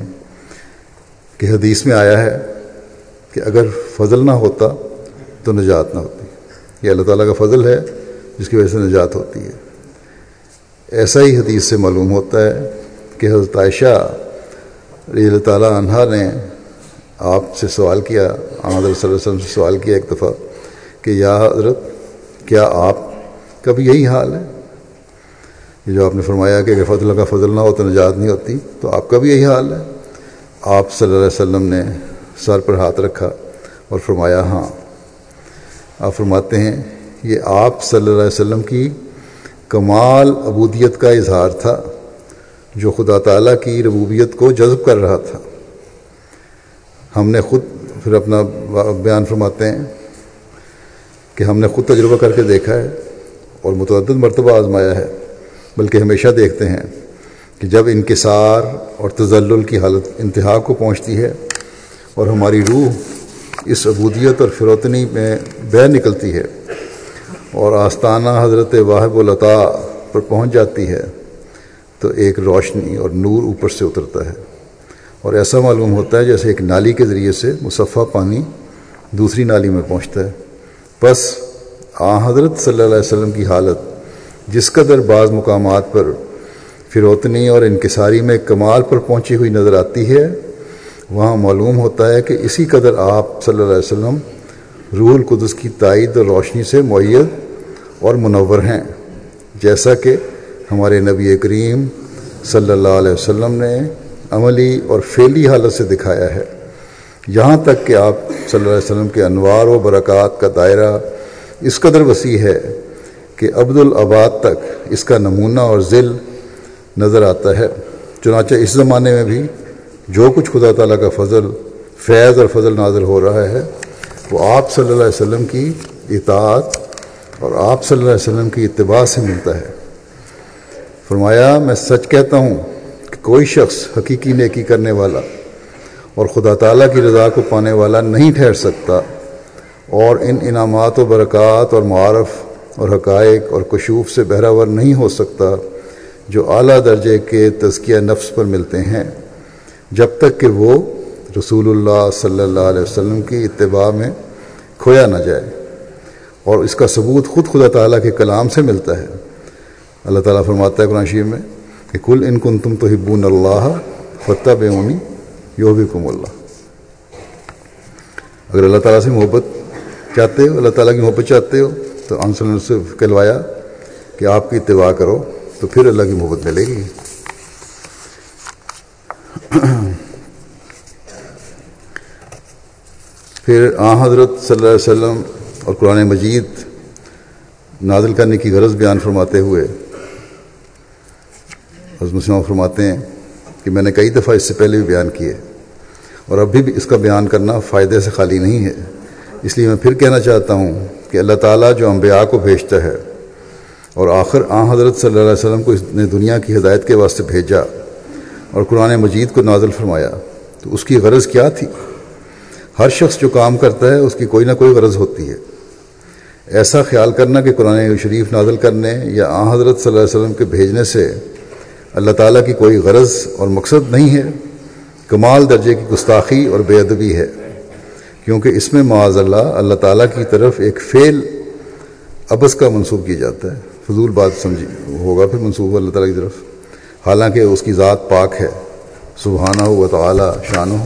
کہ حدیث میں آیا ہے کہ اگر فضل نہ ہوتا تو نجات نہ ہوتی۔ یہ اللہ تعالیٰ کا فضل ہے جس کی وجہ سے نجات ہوتی ہے۔ ایسا ہی حدیث سے معلوم ہوتا ہے کہ حضرت عائشہ رضی اللہ تعالیٰ عنہا نے آپ سے سوال کیا، حضرت صلی اللہ علیہ وسلم سے سوال کیا ایک دفعہ کہ یا حضرت کیا آپ کا بھی یہی حال ہے؟ یہ جو آپ نے فرمایا کہ اگر فضل کا فضل نہ ہو تو نجات نہیں ہوتی، تو آپ کا بھی یہی حال ہے؟ آپ صلی اللہ علیہ وسلم نے سر پر ہاتھ رکھا اور فرمایا ہاں۔ آپ فرماتے ہیں یہ آپ صلی اللہ علیہ وسلم کی کمال عبودیت کا اظہار تھا جو خدا تعالیٰ کی ربوبیت کو جذب کر رہا تھا۔ ہم نے خود پھر اپنا بیان فرماتے ہیں کہ ہم نے خود تجربہ کر کے دیکھا ہے اور متعدد مرتبہ آزمایا ہے، بلکہ ہمیشہ دیکھتے ہیں کہ جب انکسار اور تذلل کی حالت انتہا کو پہنچتی ہے اور ہماری روح اس عبودیت اور فروتنی میں بہہ نکلتی ہے اور آستانہ حضرت واہب العطا پر پہنچ جاتی ہے تو ایک روشنی اور نور اوپر سے اترتا ہے اور ایسا معلوم ہوتا ہے جیسے ایک نالی کے ذریعے سے مصفہ پانی دوسری نالی میں پہنچتا ہے۔ بس آن حضرت صلی اللہ علیہ وسلم کی حالت جس قدر بعض مقامات پر فروتنی اور انکساری میں کمال پر پہنچی ہوئی نظر آتی ہے، وہاں معلوم ہوتا ہے کہ اسی قدر آپ صلی اللہ علیہ وسلم روح القدس کی تائید اور روشنی سے مؤید اور منور ہیں، جیسا کہ ہمارے نبی کریم صلی اللہ علیہ وسلم نے عملی اور فعلی حالت سے دکھایا ہے، یہاں تک کہ آپ صلی اللہ علیہ وسلم کے انوار و برکات کا دائرہ اس قدر وسیع ہے کہ عبد العباد تک اس کا نمونہ اور ذل نظر آتا ہے۔ چنانچہ اس زمانے میں بھی جو کچھ خدا تعالیٰ کا فضل فیض اور فضل نازل ہو رہا ہے وہ آپ صلی اللہ علیہ وسلم کی اطاعت اور آپ صلی اللہ علیہ وسلم کی اتباع سے ملتا ہے۔ فرمایا میں سچ کہتا ہوں کہ کوئی شخص حقیقی نیکی کرنے والا اور خدا تعالیٰ کی رضا کو پانے والا نہیں ٹھہر سکتا اور ان انعامات و برکات اور معارف اور حقائق اور کشوف سے بہرہور نہیں ہو سکتا جو اعلیٰ درجے کے تزکیہ نفس پر ملتے ہیں، جب تک کہ وہ رسول اللہ صلی اللہ علیہ وسلم کی اتباع میں کھویا نہ جائے، اور اس کا ثبوت خود خدا تعالیٰ کے کلام سے ملتا ہے۔ اللہ تعالیٰ فرماتا ہے قرآن شریف میں کہ کل ان کنتم تحبون اللہ فاتبعونی یحببکم اللہ۔ اگر اللہ تعالیٰ سے محبت چاہتے ہو، اللہ تعالیٰ کی محبت چاہتے ہو تو ہم صلی اللہ علیہ وسلم سے کہلوایا کہ آپ کی اتباع کرو تو پھر اللہ کی محبت ملے گی۔ پھر آن حضرت صلی اللہ علیہ وسلم اور قرآن مجید نازل کرنے کی غرض بیان فرماتے ہوئے حضرت مسلم فرماتے ہیں کہ میں نے کئی دفعہ اس سے پہلے بھی بیان کیے اور اب بھی اس کا بیان کرنا فائدے سے خالی نہیں ہے، اس لیے میں پھر کہنا چاہتا ہوں کہ اللہ تعالیٰ جو انبیاء کو بھیجتا ہے اور آخر آن حضرت صلی اللہ علیہ وسلم کو اس نے دنیا کی ہدایت کے واسطے بھیجا اور قرآن مجید کو نازل فرمایا، تو اس کی غرض کیا تھی؟ ہر شخص جو کام کرتا ہے اس کی کوئی نہ کوئی غرض ہوتی ہے۔ ایسا خیال کرنا کہ قرآن شریف نازل کرنے یا آن حضرت صلی اللہ علیہ وسلم کے بھیجنے سے اللہ تعالیٰ کی کوئی غرض اور مقصد نہیں ہے، کمال درجے کی گستاخی اور بے ادبی ہے، کیونکہ اس میں معاذ اللہ اللہ تعالیٰ کی طرف ایک فعل عبث کا منسوب کیا جاتا ہے، فضول بات سمجھی ہوگا پھر منسوب اللہ تعالیٰ کی طرف، حالانکہ اس کی ذات پاک ہے، سبحانہ و تعالی شانہ۔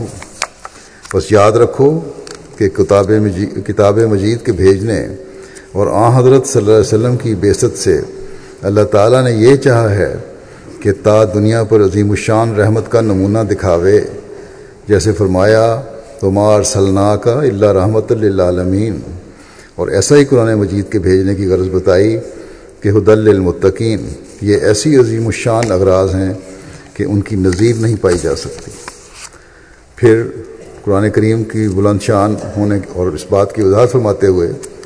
بس یاد رکھو کہ کتاب مجید کتاب مجید کے بھیجنے اور آن حضرت صلی اللہ علیہ وسلم کی بعثت سے اللہ تعالیٰ نے یہ چاہا ہے کہ تا دنیا پر عظیم الشان رحمت کا نمونہ دکھاوے، جیسے فرمایا وما ارسلناک الا رحمۃ للعالمین، اور ایسا ہی قرآن مجید کے بھیجنے کی غرض بتائی کہ ہدی للمتقین۔ یہ ایسی عظیم الشان اغراض ہیں کہ ان کی نظیر نہیں پائی جا سکتی۔ پھر قرآن کریم کی بلند شان ہونے اور اس بات کی وضاحت فرماتے ہوئے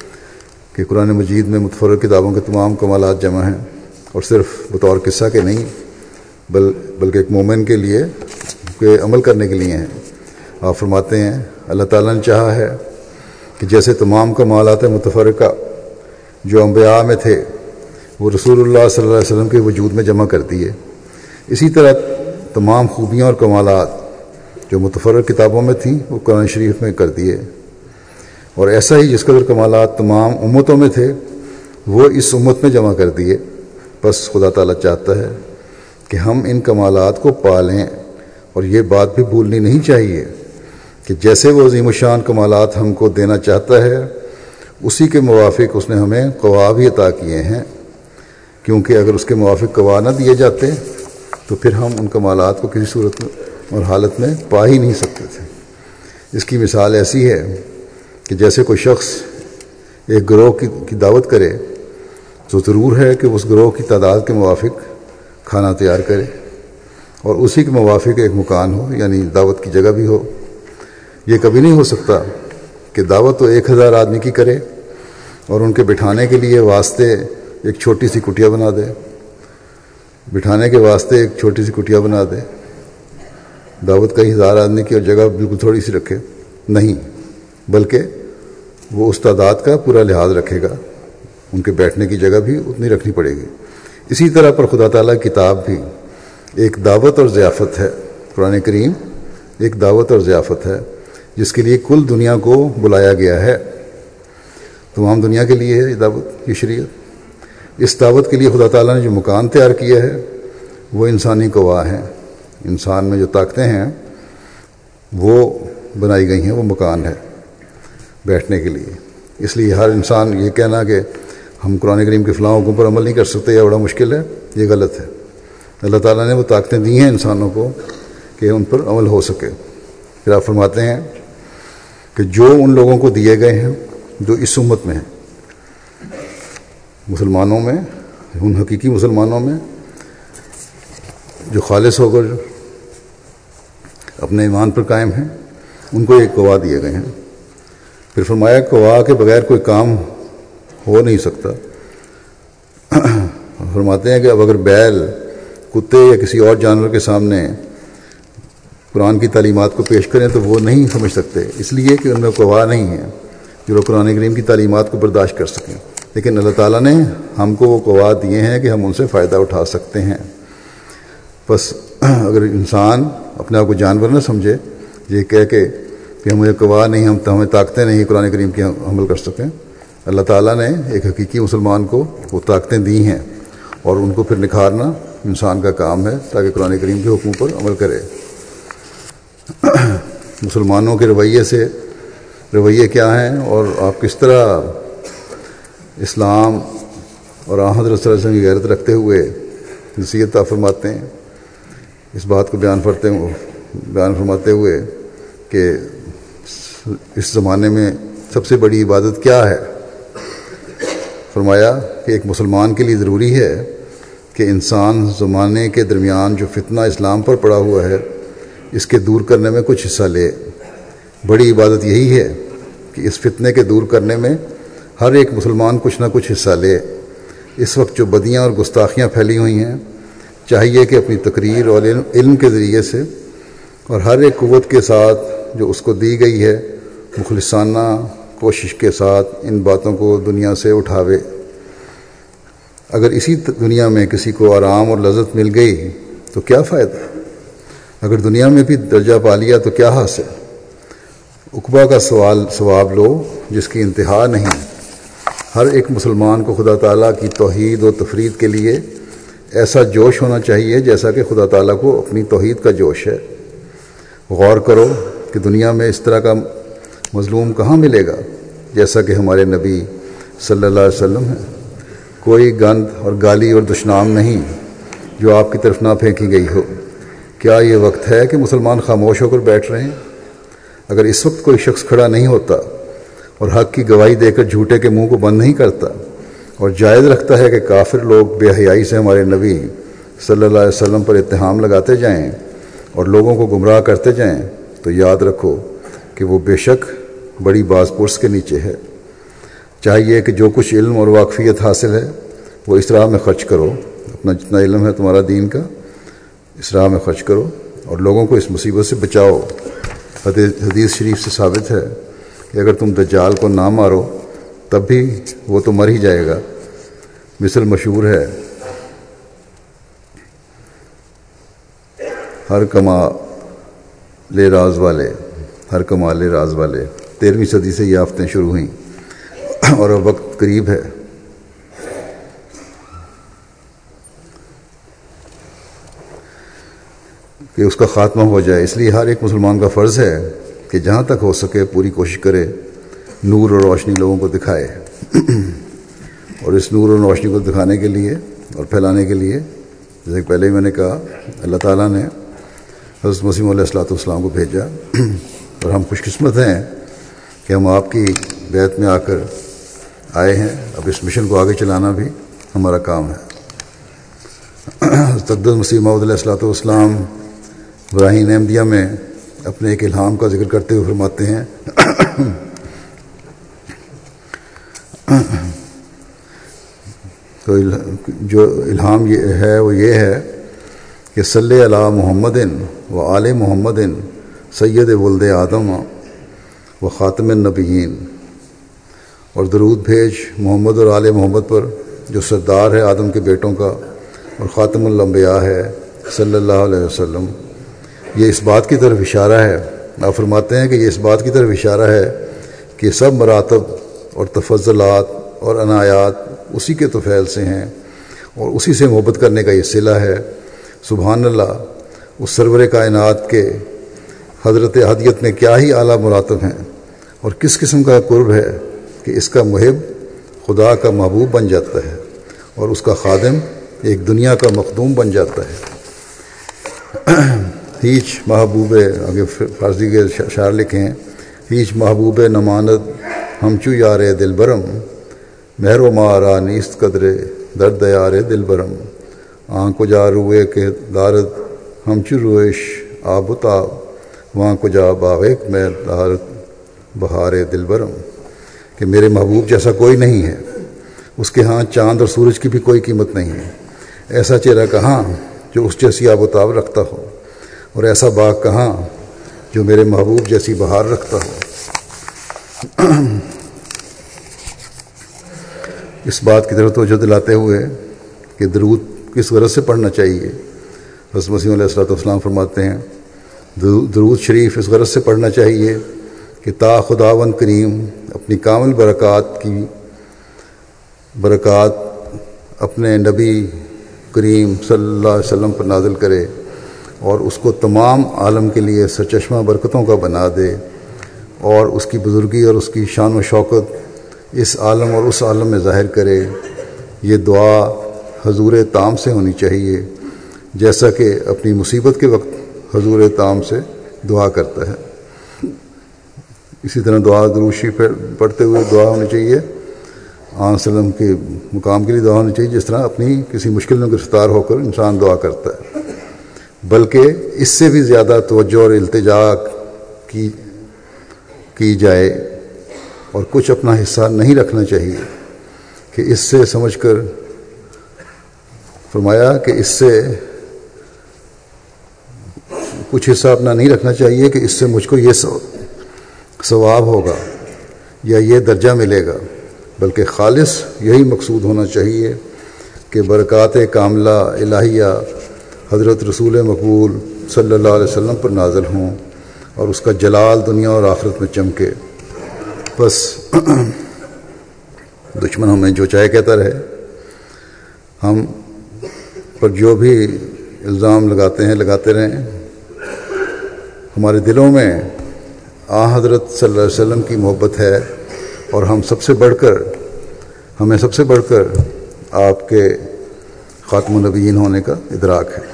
کہ قرآن مجید میں متفرق کتابوں کے تمام کمالات جمع ہیں اور صرف بطور قصہ کے نہیں بل بلکہ ایک مومن کے لیے کے عمل کرنے کے لیے ہیں۔ آپ فرماتے ہیں اللہ تعالیٰ نے چاہا ہے کہ جیسے تمام کمالات متفرقہ جو انبیاء میں تھے وہ رسول اللہ صلی اللہ علیہ وسلم کے وجود میں جمع کر دیے، اسی طرح تمام خوبیاں اور کمالات جو متفرق کتابوں میں تھیں وہ قرآن شریف میں کر دیے، اور ایسا ہی جس قدر کمالات تمام امتوں میں تھے وہ اس امت میں جمع کر دیے۔ بس خدا تعالیٰ چاہتا ہے کہ ہم ان کمالات کو پالیں، اور یہ بات بھی بھولنی نہیں چاہیے کہ جیسے وہ عظیم الشان کمالات ہم کو دینا چاہتا ہے اسی کے موافق اس نے ہمیں قوا بھی عطا کیے ہیں، کیونکہ اگر اس کے موافق قوا نہ دیے جاتے تو پھر ہم ان کمالات کو کسی صورت میں اور حالت میں پا ہی نہیں سکتے تھے۔ اس کی مثال ایسی ہے کہ جیسے کوئی شخص ایک گروہ کی کی دعوت کرے تو ضرور ہے کہ اس گروہ کی تعداد کے موافق کھانا تیار کرے اور اسی کے موافق ایک مکان ہو، یعنی دعوت کی جگہ بھی ہو۔ یہ کبھی نہیں ہو سکتا کہ دعوت تو ایک ہزار آدمی کی کرے اور ان کے بٹھانے کے لیے واسطے ایک چھوٹی سی کٹیا بنا دے، بٹھانے کے واسطے ایک چھوٹی سی کٹیا بنا دے، دعوت کئی ہزار آدمی کی اور جگہ بالکل تھوڑی سی رکھے، نہیں، بلکہ وہ اس تعداد کا پورا لحاظ رکھے گا، ان کے بیٹھنے کی جگہ بھی اتنی رکھنی پڑے گی۔ اسی طرح پر خدا تعالیٰ کی کتاب بھی ایک دعوت اور ضیافت ہے۔ قرآن کریم ایک دعوت اور ضیافت ہے جس کے لیے کل دنیا کو بلایا گیا ہے، تمام دنیا کے لیے ہے یہ دعوت، یہ شریعت۔ اس دعوت کے لیے خدا تعالیٰ نے جو مکان تیار کیا ہے وہ انسانی گواہ ہیں، انسان میں جو طاقتیں ہیں وہ بنائی گئی ہیں، وہ مکان ہے بیٹھنے کے لیے۔ اس لیے ہر انسان یہ کہنا کہ ہم قرآن کریم کے فلاں حکم پر عمل نہیں کر سکتے یا بڑا مشکل ہے، یہ غلط ہے۔ اللہ تعالیٰ نے وہ طاقتیں دی ہیں انسانوں کو کہ ان پر عمل ہو سکے۔ پھر آپ فرماتے ہیں کہ جو ان لوگوں کو دیے گئے ہیں جو اس امت میں ہیں، مسلمانوں میں، ان حقیقی مسلمانوں میں جو خالص ہو کر اپنے ایمان پر قائم ہیں، ان کو ایک گواہ دیے گئے ہیں۔ پھر فرمایا گواہ کے بغیر کوئی کام ہو نہیں سکتا۔ فرماتے ہیں کہ اب اگر بیل، کتے یا کسی اور جانور کے سامنے قرآن کی تعلیمات کو پیش کریں تو وہ نہیں سمجھ سکتے، اس لیے کہ ان میں گواہ نہیں ہیں جو قرآن کریم کی تعلیمات کو برداشت کر سکیں، لیکن اللہ تعالیٰ نے ہم کو وہ گواہ دیے ہیں کہ ہم ان سے فائدہ اٹھا سکتے ہیں۔ بس اگر انسان اپنے آپ کو جانور نہ سمجھے، یہ کہہ کے کہ ہمیں گواہ نہیں، ہم ہمیں طاقتیں نہیں قرآن کریم کی عمل کر سکیں، اللہ تعالیٰ نے ایک حقیقی مسلمان کو وہ طاقتیں دی ہیں اور ان کو پھر نکھارنا انسان کا کام ہے تاکہ قرآن کریم کے حکم پر عمل کرے۔ مسلمانوں کے رویے سے رویے کیا ہیں اور آپ کس طرح اسلام اور آن حضرت صلی اللہ علیہ وسلم کی غیرت رکھتے ہوئے نصیحت فرماتے ہیں، اس بات کو بیان فرتے بیان فرماتے ہوئے کہ اس زمانے میں سب سے بڑی عبادت کیا ہے؟ فرمایا کہ ایک مسلمان کے لیے ضروری ہے کہ انسان زمانے کے درمیان جو فتنہ اسلام پر پڑا ہوا ہے اس کے دور کرنے میں کچھ حصہ لے۔ بڑی عبادت یہی ہے کہ اس فتنے کے دور کرنے میں ہر ایک مسلمان کچھ نہ کچھ حصہ لے۔ اس وقت جو بدیاں اور گستاخیاں پھیلی ہوئی ہیں، چاہیے کہ اپنی تقریر اور علم کے ذریعے سے اور ہر ایک قوت کے ساتھ جو اس کو دی گئی ہے مخلصانہ کوشش کے ساتھ ان باتوں کو دنیا سے اٹھاوے۔ اگر اسی دنیا میں کسی کو آرام اور لذت مل گئی تو کیا فائدہ؟ اگر دنیا میں بھی درجہ پا لیا تو کیا حاصل؟ عقبہ کا سوال ثواب لو جس کی انتہا نہیں۔ ہر ایک مسلمان کو خدا تعالیٰ کی توحید و تفرید کے لیے ایسا جوش ہونا چاہیے جیسا کہ خدا تعالیٰ کو اپنی توحید کا جوش ہے۔ غور کرو کہ دنیا میں اس طرح کا مظلوم کہاں ملے گا جیسا کہ ہمارے نبی صلی اللہ علیہ وسلم ہے۔ کوئی گند اور گالی اور دشنام نہیں جو آپ کی طرف نہ پھینکی گئی ہو۔ کیا یہ وقت ہے کہ مسلمان خاموش ہو کر بیٹھ رہے ہیں؟ اگر اس وقت کوئی شخص کھڑا نہیں ہوتا اور حق کی گواہی دے کر جھوٹے کے منہ کو بند نہیں کرتا اور جائز رکھتا ہے کہ کافر لوگ بے حیائی سے ہمارے نبی صلی اللہ علیہ وسلم پر اتہام لگاتے جائیں اور لوگوں کو گمراہ کرتے جائیں، تو یاد رکھو کہ وہ بے شک بڑی باز پرس کے نیچے ہے۔ چاہیے کہ جو کچھ علم اور واقفیت حاصل ہے وہ اس راہ میں خرچ کرو، اپنا جتنا علم ہے تمہارا دین کا اس راہ میں خرچ کرو اور لوگوں کو اس مصیبت سے بچاؤ۔ حدیث شریف سے ثابت ہے کہ اگر تم دجال کو نہ مارو تب بھی وہ تو مر ہی جائے گا۔ مثل مشہور ہے، ہر کمال راز والے ہر کمال راز والے۔ تیرہویں صدی سے یہ آفتیں شروع ہوئیں اور اب وقت قریب ہے۔ کہ اس کا خاتمہ ہو جائے، اس لیے ہر ایک مسلمان کا فرض ہے کہ جہاں تک ہو سکے پوری کوشش کرے نور اور روشنی لوگوں کو دکھائے۔ اور اس نور اور روشنی کو دکھانے کے لیے اور پھیلانے کے لیے جیسے کہ پہلے ہی میں نے کہا، اللہ تعالیٰ نے حضرت مسیح علیہ الصلوۃ والسلام کو بھیجا اور ہم خوش قسمت ہیں کہ ہم آپ کی بیعت میں آ کر آئے ہیں. اب اس مشن کو آگے چلانا بھی ہمارا کام ہے. تقدس مسیح موعود علیہ الصلوۃ والسلام براہین احمدیہ میں اپنے ایک الہام کا ذکر کرتے ہوئے فرماتے ہیں تو جو الہام یہ ہے وہ یہ ہے کہ صلی علی محمد و آل محمد سید ولد آدم و خاتم النبیین، اور درود بھیج محمد اور آل محمد پر جو سردار ہے آدم کے بیٹوں کا اور خاتم الانبیاء ہے صلی اللہ علیہ وسلم. یہ اس بات کی طرف اشارہ ہے، آپ فرماتے ہیں کہ یہ اس بات کی طرف اشارہ ہے کہ سب مراتب اور تفضلات اور عنایات اسی کے طفیل سے ہیں اور اسی سے محبت کرنے کا یہ صلہ ہے. سبحان اللہ، اس سرور کائنات کے حضرت احدیت میں کیا ہی اعلیٰ مراتب ہیں، اور کس قسم کا قرب ہے کہ اس کا محب خدا کا محبوب بن جاتا ہے اور اس کا خادم ایک دنیا کا مخدوم بن جاتا ہے. ہیچ محبوب، آگے فارسی کے شعر لکھے ہیں، ہیچ محبوب نماند ہمچو یار دل برم، مہر و مارا نیست قدرے درد یار دل برم، آنکھ کو جا روئے کے دارد ہمچو رویش آب و تاب، وہاں کو جا باغیک میں دارد بہار دل برم. کہ میرے محبوب جیسا کوئی نہیں ہے، اس کے ہاں چاند اور سورج کی بھی کوئی قیمت نہیں ہے. ایسا چہرہ کہاں جو اس جیسی آب و تاب رکھتا ہو، اور ایسا باغ کہاں جو میرے محبوب جیسی بہار رکھتا ہو. اس بات کی طرف توجہ دلاتے ہوئے کہ درود کس غرض سے پڑھنا چاہیے، حضرت مسیح علیہ الصلوۃ والسلام فرماتے ہیں درود شریف اس غرض سے پڑھنا چاہیے کہ تا خداوند کریم اپنی کامل برکات کی برکات اپنے نبی کریم صلی اللہ علیہ وسلم پر نازل کرے اور اس کو تمام عالم کے لیے سرچشمہ برکتوں کا بنا دے، اور اس کی بزرگی اور اس کی شان و شوکت اس عالم اور اس عالم میں ظاہر کرے. یہ دعا حضور تام سے ہونی چاہیے، جیسا کہ اپنی مصیبت کے وقت حضور تام سے دعا کرتا ہے. اسی طرح دعا درود شریف پڑھتے ہوئے دعا ہونی چاہیے آن وسلم کے مقام کے لیے دعا ہونی چاہیے، جس طرح اپنی کسی مشکل میں گرفتار ہو کر انسان دعا کرتا ہے. بلکہ اس سے بھی زیادہ توجہ اور التجا کی کی جائے، اور کچھ اپنا حصہ نہیں رکھنا چاہیے کہ اس سے سمجھ کر فرمایا کہ اس سے کچھ حصہ اپنا نہیں رکھنا چاہیے کہ اس سے مجھ کو یہ ثواب ہوگا یا یہ درجہ ملے گا، بلکہ خالص یہی مقصود ہونا چاہیے کہ برکات کاملہ الہیہ حضرت رسول مقبول صلی اللہ علیہ وسلم پر نازل ہوں اور اس کا جلال دنیا اور آخرت میں چمکے. بس دشمن ہمیں جو چاہے کہتا رہے، ہم پر جو بھی الزام لگاتے ہیں لگاتے رہیں. ہمارے دلوں میں آ حضرت صلی اللہ علیہ وسلم کی محبت ہے، اور ہم سب سے بڑھ کر ہمیں سب سے بڑھ کر آپ کے خاتم النبیین ہونے کا ادراک ہے.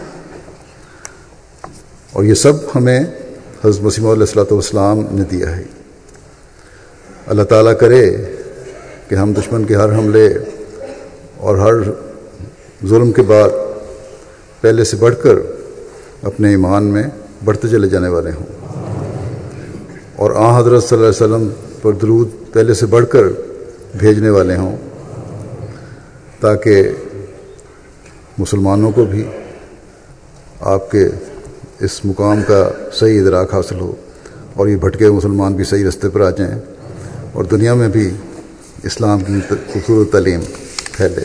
اور یہ سب ہمیں حضرت مسیح علیہ الصلوۃ والسلام نے دیا ہے. اللہ تعالیٰ کرے کہ ہم دشمن کے ہر حملے اور ہر ظلم کے بعد پہلے سے بڑھ کر اپنے ایمان میں بڑھتے چلے جانے والے ہوں، اور آن حضرت صلی اللہ علیہ وسلم پر درود پہلے سے بڑھ کر بھیجنے والے ہوں، تاکہ مسلمانوں کو بھی آپ کے اس مقام کا صحیح ادراک حاصل ہو، اور یہ بھٹکے مسلمان بھی صحیح رستے پر آ جائیں، اور دنیا میں بھی اسلام کی خوبصورت تعلیم پھیلے.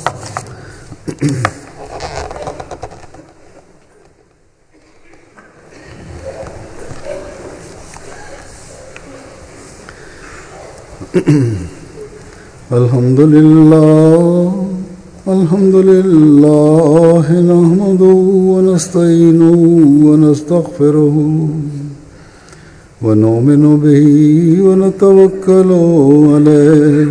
الحمد للہ الحمد للہ نحمده ونستعینه ونستغفره ونؤمن به ونتوکل علیہ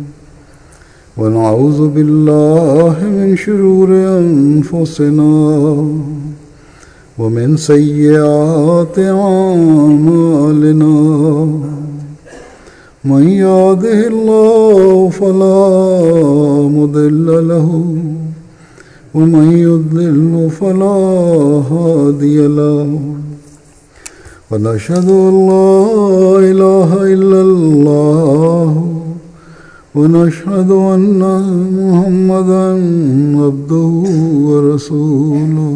ونعوذ باللہ من شرور انفسنا ومن سیئات اعمالنا من يهده الله فلا مضل له ومن يضلل فلا هادي له ونشهد أن لا إله إلا الله ونشهد أن محمدا عبده ورسوله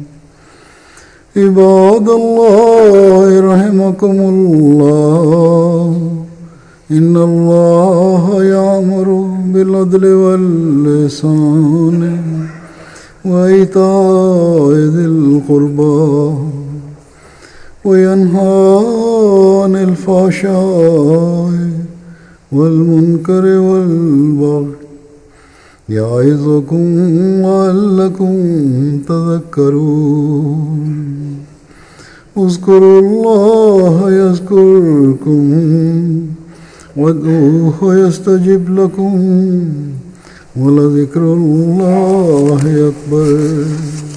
عباد الله رحمكم الله إن الله يأمر بالعدل والإحسان وإيتاء ذي القربى وينهى عن الفحشاء والمنكر والبغي يعظكم لعلكم تذكرون اذكروا الله يذكركم وادعوه يستجب لكم ولذكر الله أكبر.